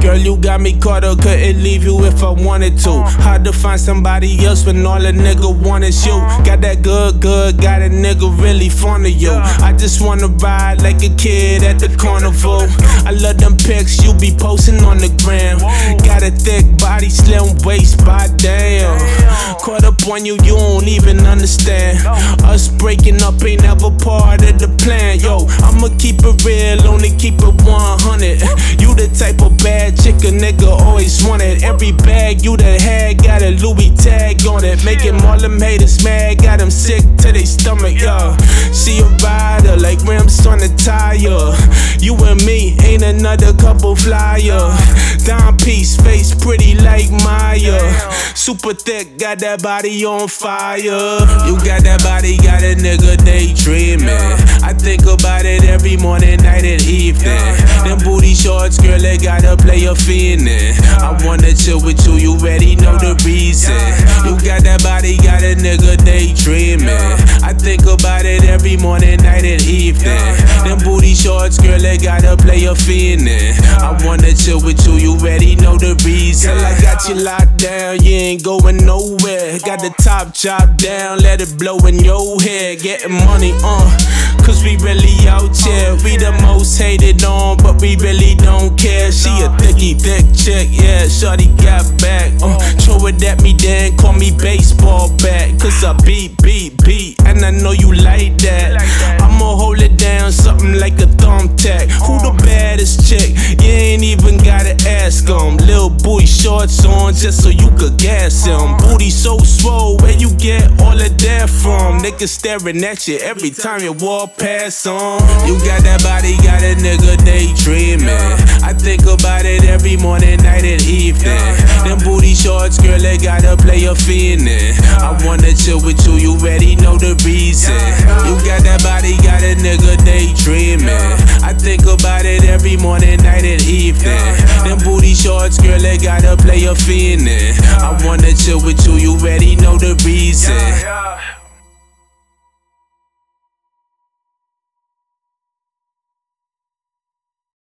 Girl, you got me caught up, couldn't leave you if I wanted to. Hard to find somebody else when all a nigga want is you. Got that good, got a nigga really fond of you. I just wanna ride like a kid at the carnival. I love them pics you be posting on the gram. Got a thick body, slim waist, by damn. Caught up on you, you don't even understand. Us breaking up ain't never part of the plan. Yo, I'ma keep it real, only keep it 100. You the type of bad chick a nigga always wanted. Every bag you done had got a Louis tag on it. Making all them haters mad, got them sick to their stomach, yo. She a rider like rims on a tire. You and me ain't another couple flyer. Dime piece, face pretty like Maya. Super thick, got that body on fire. You got that body, got a nigga daydreaming. I think about it every morning, night and evening. Them booty shorts, girl, they gotta play a fiendin'. I wanna chill with you, you already know the reason. You got that body, got a nigga daydreaming. I think about it every morning, night and evening. Them booty shorts, girl, they gotta play a fiendin'. I wanna chill with you, you already know the reason. Girl, I got you locked down, you ain't going nowhere. Got the top drop down, let it blow in your head. Getting money, cause we really out here. We the most hated on, but we really don't care. She a thick chick, yeah, shorty got back. Throw it at me then, call me baseball bat. Cause I beat, and I know you like that. I'ma hold it down, something like a thumbtack. Who the baddest chick? You ain't even gotta ask him. Lil' booty shorts on just so you could gas him. Booty so swole, where you get all of that from? Niggas staring at you every time you walk past them. You got that body, got a nigga daydreaming. I think about it every morning, night and evening. Them booty shorts, girl, they gotta play a fiendin'. I wanna chill with you, you already know the reason. You got that body, got a nigga daydreaming. I think about it every morning, night and evening. Them booty shorts, girl, they gotta play a fiendin'. I wanna chill with you, you already know the reason.